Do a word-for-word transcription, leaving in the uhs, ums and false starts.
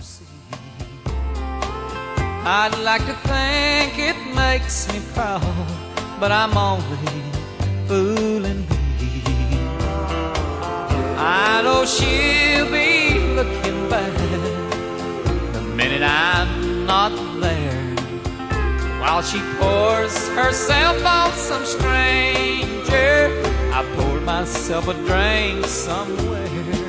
see. I'd like to think it makes me proud, but I'm only fooling me. I know she'll be looking back the minute I'm not there, while she pours herself on some stranger. I poured myself a drink somewhere.